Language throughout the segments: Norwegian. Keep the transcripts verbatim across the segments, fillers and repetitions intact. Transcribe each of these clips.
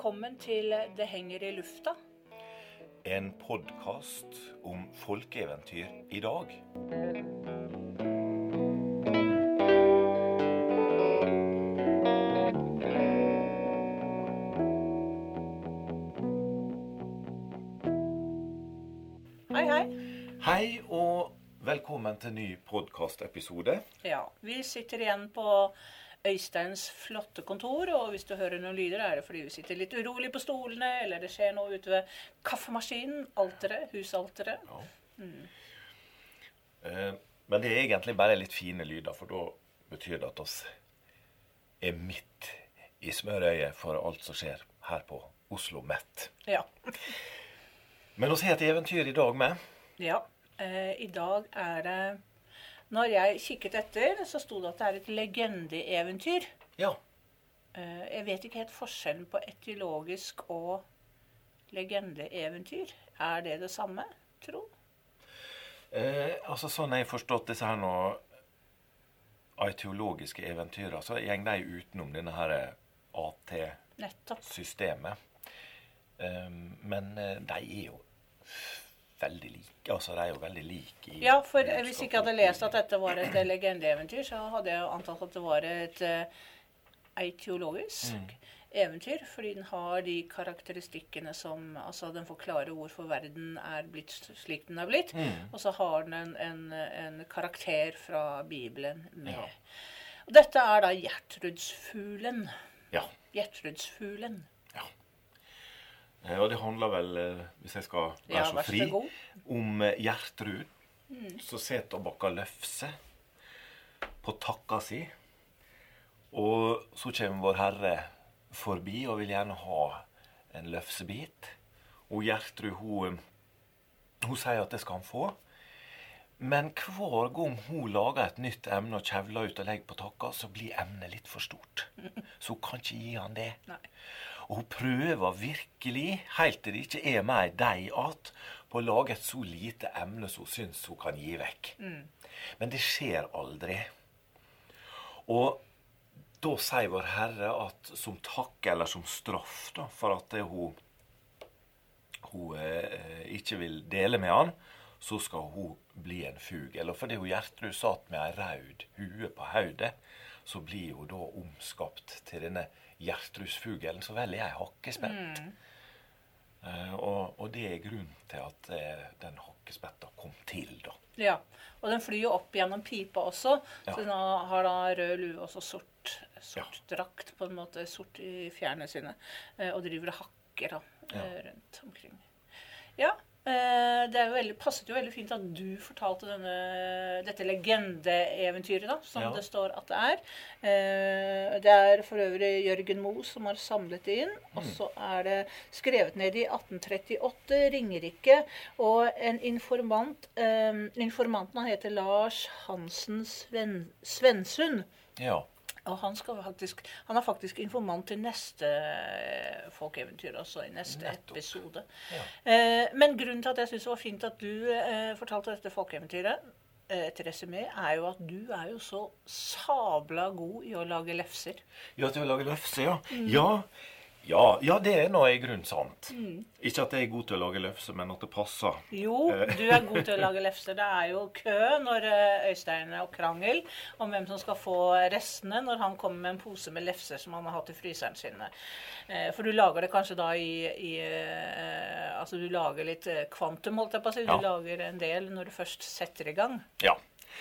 Velkommen til Det henger i lufta. En podcast om folkeeventyr i dag. Hei, hei. Hei og velkommen til ny podcast-episode. Ja, vi sitter igjen på Øysteins flotte kontor, og hvis du hører noen lyder er det fordi vi sitter litt urolig på stolene, eller det skjer noe ute ved kaffemaskinen, alteret, husalteret. Ja. Mm. Eh, men det er egentlig bare litt fine lyder, for da betyr det at oss er midt i smørøyet for alt som skjer her på Oslo Met. Ja. Men oss har et eventyr i dag med. Ja, eh, i dag er det... Når jeg kikket etter, så stod det at det er et legendeeventyr. Ja. Eh, jeg vet ikke helt forskjellen på etiologisk og legendeeventyr. Er det det samme, tro? Eh, altså sånn jeg har forstått disse her nå etiologiske eventyrer, så gjeng de utenom denne her A T-systemet. Eh, men eh, de er jo veldig like, altså de er jo veldig like i... Ja, for hvis jeg ikke hadde lest at dette var et legendeeventyr, så hadde jeg antatt at det var et uh, etiologisk mm. eventyr, fordi den har de karakteristikkene som, altså den forklarer hvorfor verden er blitt slik den er blitt, mm. og så har den en, en, en karakter fra Bibelen med. Ja. Og dette er da Gjertrudsfuglen. Ja. Gjertrudsfuglen. Ja. Og det handler vel, hvis jeg skal være ja, så fri, så om Gjertrud, mm. som setter og bakker løfse på takka si. Og så kommer vår Herre forbi og vil gjerne ha en løfsebit. Og Gjertrud, hun, hun sier at det skal han få. Men hver gang hun lager et nytt emne og kjevler ut og legger på takka, så blir emnet litt for stort. Så hun kan ikke gi han det. Nei. Og hun prøver virkelig, helt til det ikke er mer deg at, på å lage et så lite emne som hun synes hun kan gi vekk. Mm. Men det skjer aldri. Og da sier vår Herre at som takk eller som straff da, for at det hun, hun eh, ikke vil dele med han, så skal hun bli en fugl. Og fordi hun Gjertrud satt med en rød hue på hodet, så blir hun da omskapt til denne Gjertrudsfuglen, så veldig jeg hakkespett. Mm. Uh, og, og det er grunnen til at uh, den hakkespetta kom til, da. Ja, og den flyr jo opp gjennom pipa også, ja. Så den har da rød lue og så sort, sort ja. drakt, på en måte sort i fjærene sine, uh, og driver og hakker da, uh, ja. rundt omkring. Ja, uh, det er jo veldig, passet jo veldig fint at du fortalte denne, dette legendeeventyret da, som ja. Det står at det er. Uh, det er for øvrig Jørgen Moe som har samlet det inn, mm. og så er det skrevet ned i atten trettiåtte, Ringerike, og en informant, um, informanten han heter Lars Hansen Sven, Svensson. Ja. Og han, skal faktisk, han er faktisk informant til neste folkeeventyr, også i neste Nettopp. Episode. Ja. Eh, men grunnen til at jeg synes det var fint at du eh, fortalte dette folkeeventyret, eh, et resumé, er jo at du er jo så sabla god i å lage lefser. Ja, til å lage lefser, ja. Mm. Ja. Ja, ja, det er noe i grunn sant. Mm. Ikke at jeg er god til å lage lefser, men at det passer. Jo, du er god til å lage lefser. Det er jo kø når Øystein og krangel om hvem som skal få restene når han kommer med en pose med lefser som han har hatt i fryseren sine. For du lager det kanskje da i, i altså du lager litt kvantum, holdt jeg på å si. Du ja. Lager en del når du først setter i gang. Ja.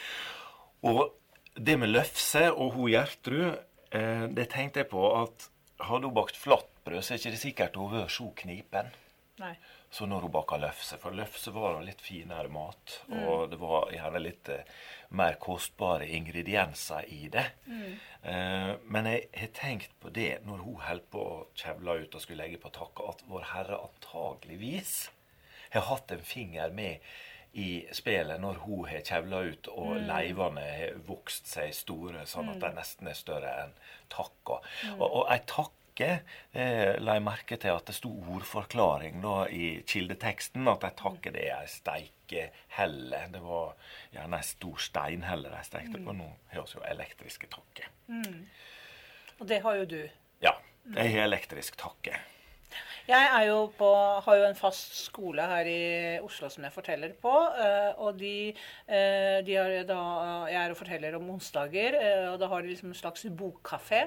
Og det med lefse og hun Gjertrud, det tenkte jeg på at hadde hun bakt flattbrød, så er ikke det sikkert hun var så knipen. Nei. Så når hun baker løfse, for løfse var litt finere mat, mm. og det var gjerne litt eh, mer kostbare ingredienser i det. Mm. Eh, men jeg har tenkt på det, når hun holdt på å kjevle ut og skulle legge på takka, at vår Herre antageligvis har hatt en finger med i spelet når hun har kjevlet ut og mm. leivene har vokst seg store, sånn at de nesten er større enn takka. Mm. Og, og en takke eh, la jeg merke til at det stod ordforklaring da, i kildeteksten, at en takke det er en steikehelle. Det var gjerne en stor steinhelle de stekte mm. på. Nå har vi jo elektriske takke. Mm. Og det har jo du. Ja, jeg har elektrisk takke. Jeg er jo på, har jo en fast skole her i Oslo som jeg forteller på, og de, de har da, jeg er og forteller om onsdager, og da har de liksom en slags bokkafé,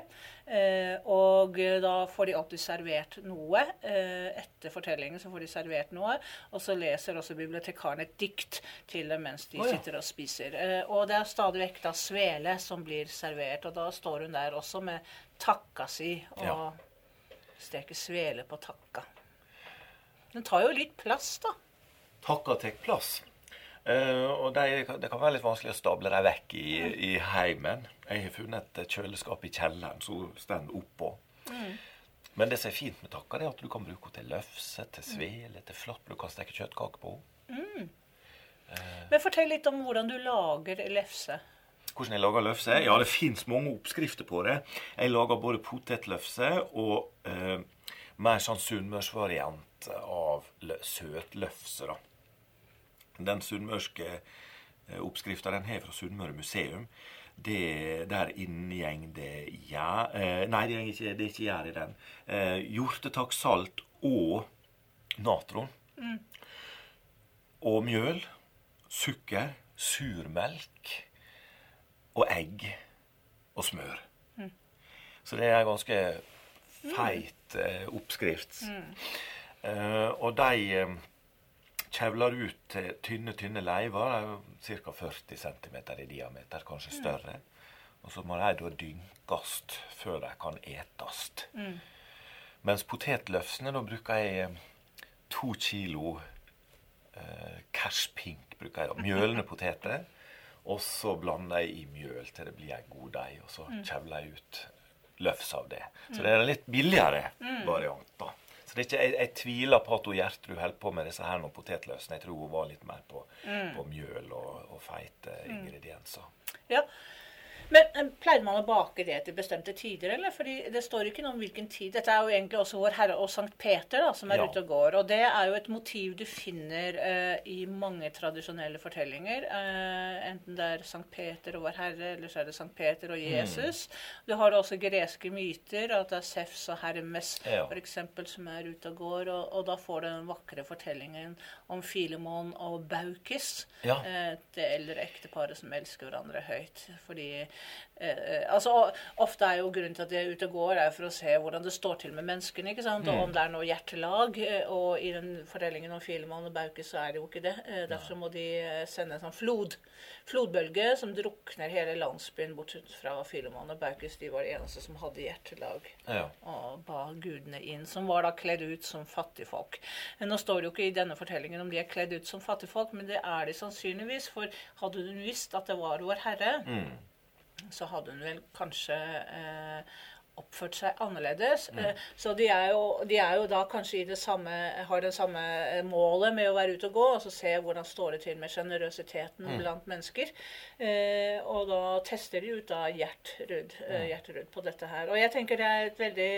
og da får de alltid servert noe. Etter fortellingen så får de servert noe, og så leser også bibliotekaren et dikt til dem mens de oh, ja. sitter og spiser. Og det er stadig vekk da svele som blir servert, og da står hun der også med takka si, og ja. steker svele på takka. Den tar jo litt plass, da. Takka tek plass. Uh, og det, det kan være litt vanskelig å stable deg vekk i, mm. i heimen. Jeg har funnet et kjøleskap i kjelleren, så stender oppå. Mm. Men det som er fint med takka, det er at du kan bruke til løfse, til svele, til flatt. Du kan steke kjøttkake på. Mm. Uh, Men fortell litt om hvordan du lager lefse. Hvordan jeg lager løfse? Ja, det finnes mange oppskrifter på det. Jeg lager både potetløfse og eh, mer sånn sunnmørsvariant av søtløfse, da. Den sunnmørske eh, oppskriften, den her fra Sunnmøre museum, det, der inngjeng det ja, eh, nei, det er ikke, det er ikke gjær i den. Eh, hjortetakk, salt og natron. Mm. Og mjøl, sukker, surmelk, og egg og smør. Mm. Så det er en ganske feit eh, oppskrift. Mm. Eh, og de eh, kjevler ut til tynne, tynne leiver, cirka førti centimeter i diameter, kanskje større. Mm. Og så må de da dynkast før de kan etast. Mm. Mens potetløfsene, da bruker jeg eh, to kilo eh, kerspink, bruker jeg da, mjølende poteter. Og så blander jeg i mjøl til det blir en god deig, og så mm. kjevler jeg ut løfs av det. Så det er en litt billigere mm. variant da. Så det er ikke, jeg, jeg tviler på at hun Gjertrud holdt på med disse her noen potetløsene. Jeg tror hun var litt mer på, mm. på mjøl og, og feite ingredienser. Ja. Men pleide man å bake det til bestemte tider, eller? Fordi det står ikke noe om hvilken tid. Dette er jo egentlig også vår Herre og Sankt Peter da, som er ja. ute og går. Og det er jo et motiv du finner uh, i mange tradisjonelle fortellinger. Uh, enten det er Sankt Peter og vår Herre, eller så er det Sankt Peter og Jesus. Mm. Du har også greske myter, at det er Zeus og Hermes, ja. for eksempel, som er ute og går. Og, og da får du den vakre fortellingen om Filemon og Baukis. Ja. Uh, det eldre ekteparet som elsker hverandre høyt. Fordi Eh, altså, ofte er jo grunnen til at jeg er ute og går er for å se hvordan det står til med menneskene, ikke sant? Og om det er noe hjertelag, og i den fortellingen om Filemon og Baukis så er det jo ikke det. Eh, derfor så må de sende en sånn flod, flodbølge som drukner hele landsbyen bortsett fra Filemon og Baukis. De var de eneste som hadde hjertelag ja. og ba gudene inn, som var da kledd ut som fattigfolk. Nå står det jo ikke i denne fortellingen om de er kledd ut som fattigfolk, men det er de sannsynligvis, for hadde du visst at det var vår Herre, mm. så hadde hun vel kanskje eh, oppført seg annerledes. Mm. Eh, så de er, jo, de er jo da kanskje i det samme, har det samme målet med å være ute og gå, og så se hvordan står det til med generøsiteten mm. blant mennesker. Eh, og da tester de ut da Gjertrud, eh, Gjertrud på dette her. Og jeg tenker det er et veldig...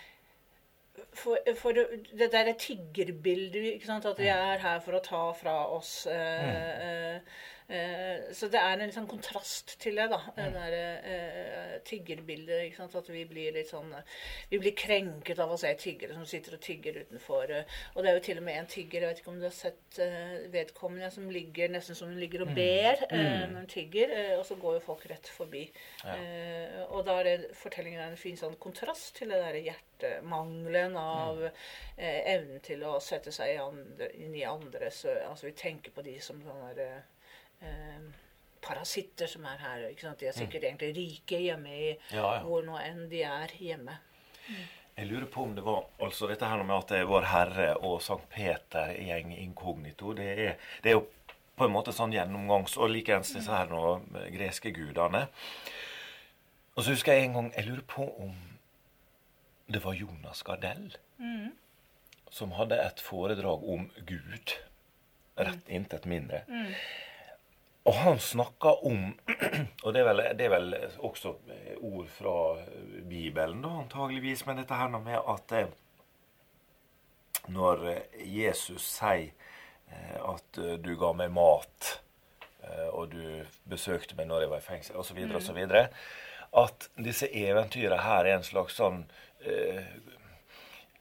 For, for det der er tiggerbildet, ikke sant? At de er her for å ta fra oss... Eh, mm. Eh, så det er en sånn kontrast til det da, mm. det der eh, tiggerbildet, ikke sant, at vi blir litt sånn, vi blir krenket av å se tiggere som sitter og tigger utenfor, og det er jo til og med en tigger, jeg vet ikke om du har sett eh, vedkommende som ligger, nesten som hun ligger og ber mm. eh, når hun tigger, eh, og så går jo folk rett forbi. Ja. Eh, og da er det, fortellingen er en fin sånn kontrast til det der hjertemangelen av mm. eh, evnen til å sette seg i andre, inn i andres, altså vi tenker på de som sånn der, Eh, parasitter som er her, ikke sant? De er sikkert mm. egentlig rike hjemme i ja, ja. hvor nå enn de er hjemme. Mm. Jeg lurer på om det var, altså dette her med at det er vår Herre og Sankt Peter i gjeng inkognito, det er, det er jo på en måte sånn gjennomgangs, og likeens disse her noe greske gudene. Og så husker jeg en gang, jeg lurer på om det var Jonas Gardell, mm. som hadde et foredrag om Gud, rett mm. intet mindre. Mm. Og han snakket om, og det er, vel, det er vel også ord fra Bibelen da, antageligvis, men dette her med at eh, når Jesus sier eh, at du ga meg mat, eh, og du besøkte meg når jeg var i fengsel, og så videre, mm. og så videre, at disse eventyrene her er en slags sånn eh,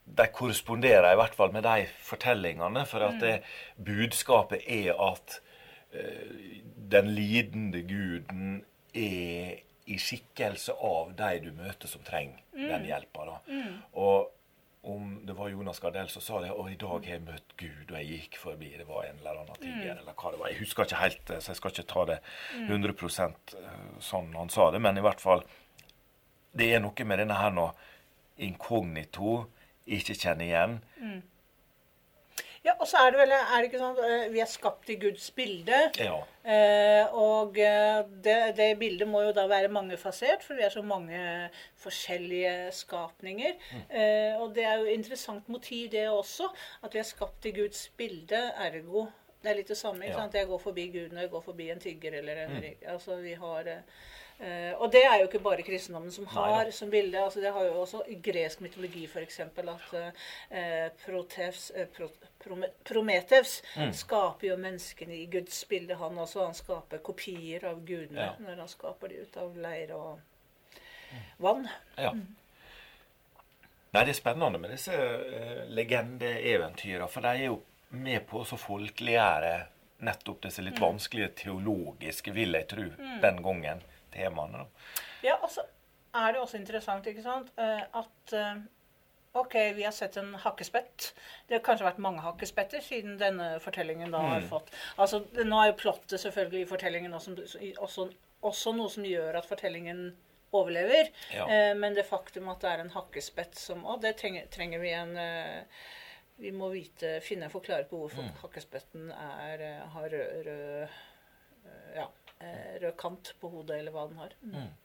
de korresponderer i hvert fall med de fortellingene, for at det, budskapet er at uh, den lidende guden er i skikkelse av de du møter som trenger mm. den hjelpa. Da. Mm. Og om det var Jonas Gardell som sa det, og i dag har jeg møtt Gud, og jeg gikk forbi, det var en eller annen ting, mm. eller hva det var. Jeg husker ikke helt, så jeg skal ikke ta det hundre prosent sånn han sa det, men i hvert fall, det er noe med denne her nå, inkognito, ikke kjenne igjen. Mm. Ja, og så er det vel, er det ikke sånn, vi er skapt i Guds bilde, ja. eh, og det, det bildet må jo da være mangefasert, for vi er så mange forskjellige skapninger. Mm. Eh, og det er jo interessant motiv det også, at vi er skapt i Guds bilde, ergo. Det er litt det samme, ikke sant? Jeg går forbi Gud når jeg går forbi en tigger eller en rik. Mm. Altså vi har... Uh, og det er jo ikke bare kristendommen som har Nei, som bilde, altså det har jo også i gresk mytologi for eksempel at uh, Proteus, uh, Pro, Prometheus mm. skaper jo menneskene i Guds bilde, han også, han skaper kopier av gudene ja. Når han skaper de ut av leir og mm. vann. Ja. Mm. Nei, det er spennende med disse uh, legende-eventyrene, for de er jo med på å folkeliggjøre nettopp disse litt mm. vanskelige teologiske, vil jeg tro, mm. den gangen. Temaene, da. Ja, altså er det også interessant, ikke sant, at ok, vi har sett en hakkespett. Det har kanskje vært mange hakkespetter siden denne fortellingen da mm. har fått. Altså, nå er jo plottet selvfølgelig i fortellingen også, også, også noe som gjør at fortellingen overlever, ja. Men det faktum at det er en hakkespett som, og det trenger, trenger vi en, vi må vite, finne en forklaring på hvorfor mm. hakkespetten er, har rød, rød, ja, rød kant på hodet, eller hva den har. Mm. Mm.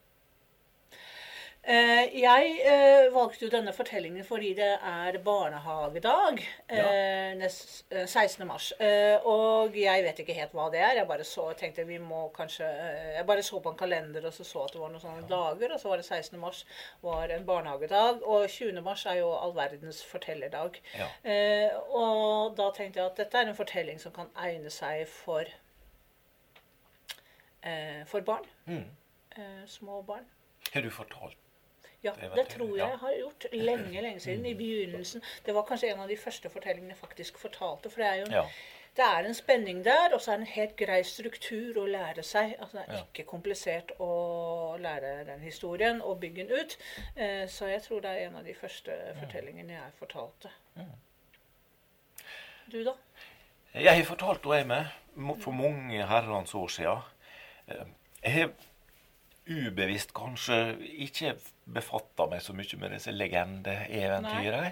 Eh, jeg eh, valgte jo denne fortellingen fordi det er barnehagedag, ja. eh, nest, eh, sekstende mars. Eh, og jeg vet ikke helt hva det er. Jeg bare så, tenkte vi må kanskje, eh, jeg bare så på en kalender, og så så at det var noen sånne ja. Dager, og så var det sekstende mars var en barnehagedag, og tjuende mars er jo all verdens fortellerdag. Ja. Eh, og da tenkte jeg at dette er en fortelling som kan egne seg for for barn, mm. eh, små barn. Har du fortalt? Ja, det tror jeg jeg har gjort lenge, lenge siden, mm. i begynnelsen. Det var kanskje en av de første fortellingene jeg faktisk fortalte, for det er jo en, ja. Det er en spenning der, og så er det en helt grei struktur å lære seg. Altså, det er ja. Ikke komplisert å lære den historien og bygge den ut. Eh, så jeg tror det er en av de første mm. fortellingene jeg fortalte. Mm. Du da? Jeg har fortalt hva jeg med for mange herrens år siden. Jeg har ubevisst kanskje ikke befattet meg så mye med disse legende-eventyrene.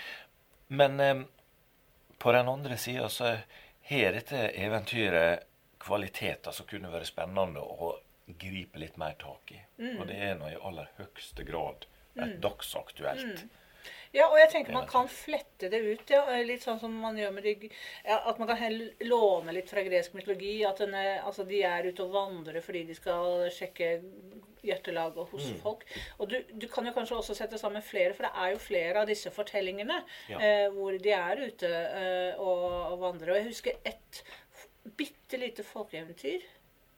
Men eh, på den andre siden så har dette eventyret kvaliteter som kunne være spennende å gripe litt mer tak i. Mm. Og det er nå i aller høyeste grad et mm. dagsaktuelt. Mm. Ja, og jeg tenker man kan flette det ut, ja, litt sånn som man gjør med de, ja, at man kan låne litt fra gresk mytologi, at denne, altså de er ute og vandrer fordi de skal sjekke hjertelaget hos mm. folk. Og du, du kan jo kanskje også sette sammen flere, for det er jo flere av disse fortellingene ja. eh, hvor de er ute eh, og, og vandrer. Og jeg husker et bittelite folkeeventyr.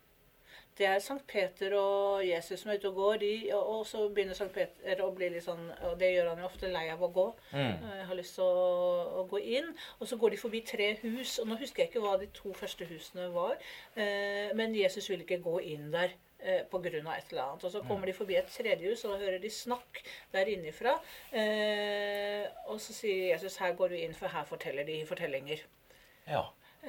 Det er Sankt Peter og Jesus som er ute og går, de, og, og så begynner Sankt Peter å bli litt sånn, og det gjør han jo ofte lei av å gå. Mm. Jeg har lyst til å, å gå inn, og så går de forbi tre hus, og nå husker jeg ikke hva de to første husene var, eh, men Jesus vil ikke gå inn der eh, på grunn av et eller annet. Og så kommer mm. de forbi et tredje hus, og da hører de snakk der innifra, eh, og så sier Jesus, her går du inn, for her forteller de fortellinger. Ja.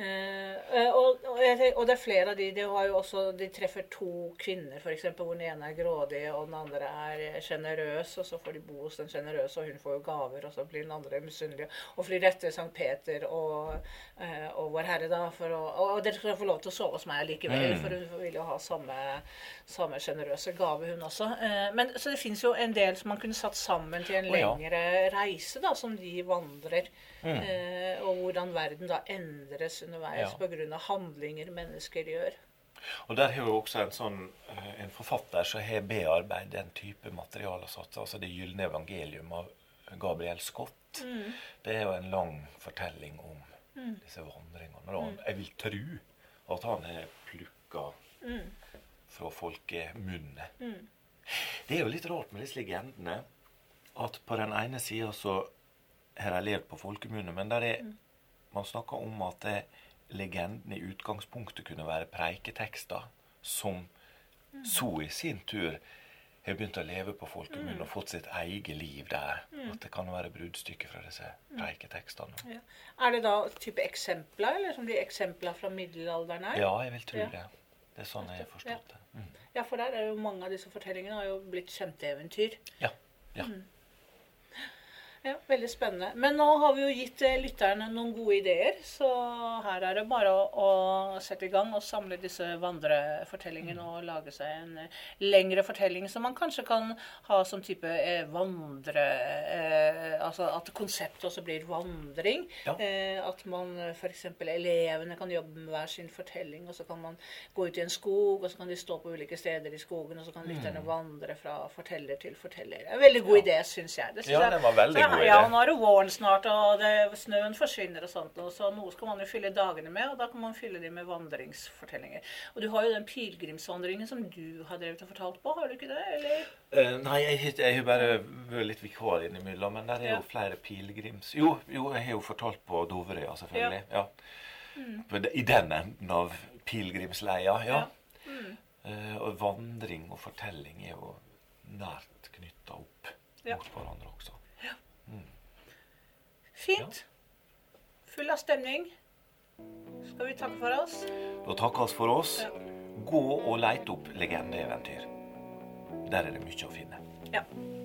Uh, og, og, jeg, og det er flere av de, de har jo også, de treffer to kvinner for eksempel, hvor den ene er grådig og den andre er generøs, og så får de bo hos den generøse, og hun får jo gaver, og så blir den andre misunnelig, og flyr etter Sankt Peter og, uh, og vår Herre da, for å, og, og dere skal få lov til å sove hos meg likevel, mm. for hun vil jo ha samme, samme generøse gave hun også. Uh, men så det finnes jo en del som man kunne satt sammen til en lengre oh, ja. reise da, som de vandrer, mm. uh, og hvordan verden da endres underveis ja. På grunn av handlinger mennesker gjør. Og der har jo også en sånn, en forfatter som har bearbeidet den type materiale, altså det gyllene evangelium av Gabriel Scott. Mm. Det er jo en lang fortelling om mm. disse vandringene. Og mm. jeg vil tro at han har plukket mm. fra folkemunne. Mm. Det er jo litt rart med disse legendene, at på den ene siden så har de levd på folkemunne, men der er, man snakker om at det, legenden i utgangspunktet kunne være preiketekster, som mm. så i sin tur har begynt å leve på folkemunne mm. og fått sitt eget liv der. Mm. At det kan være bruddstykker fra disse preiketekstene. Ja. Er det da type eksempler, eller som de eksempler fra middelalderen er? Ja, jeg vil tro ja. det. Det er sånn jeg har forstått det. Mm. Ja, for der er jo mange av disse fortellingene har jo blitt kjente eventyr. Ja, ja. Mm. Ja, veldig spennende. Men nå har vi jo gitt lytterne noen gode ideer, så her er det bare å, å sette i gang og samle disse vandrefortellingene og lage seg en lengre fortelling som man kanskje kan ha som type eh, vandre, eh, altså at konseptet også blir vandring. Ja. Eh, at man for eksempel elevene kan jobbe med hver sin fortelling, og så kan man gå ut i en skog, og så kan de stå på ulike steder i skogen, og så kan lytterne vandre fra forteller til forteller. En veldig god ja. idé, synes jeg. Det synes ja, det var veldig jeg, Ja, nå er det våren snart, og det, snøen forsvinner og sånt, og så noe skal man jo fylle dagene med, og da kan man fylle dem med vandringsfortellinger. Og du har jo den pilgrimsvandringen som du har drevet og fortalt på, har du ikke det, eller? Uh, nei, jeg, jeg har bare vært litt vikar innimellom, men der er jo ja. flere pilgrims... Jo, jo, jeg har jo fortalt på Doverøya, selvfølgelig, ja. ja. Mm. I den enden av pilgrimsleia, ja. ja. Mm. Uh, og vandring og fortelling er jo nært knyttet opp ja. mot hverandre også. Fint. Full av stemning. Skal vi takke for oss? Da takker oss for oss. Ja. Gå og lete opp legendeeventyr. Der er det mye å finne. Ja.